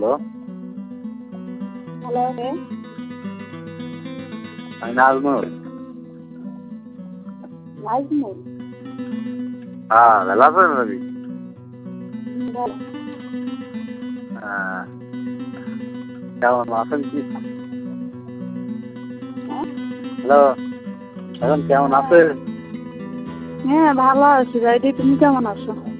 Hello, hello কে? আমি নাজমুল। নাজমুল? হ্যাঁ, ভালো আছেন নাকি? ভালো। হ্যাঁ, কেমন আছেন কি? হ্যাঁ? হ্যালো, এখন কেমন হ্যাঁ আছেন? হ্যাঁ ভালো আছি ভাইটি, তুমি কেমন আছো?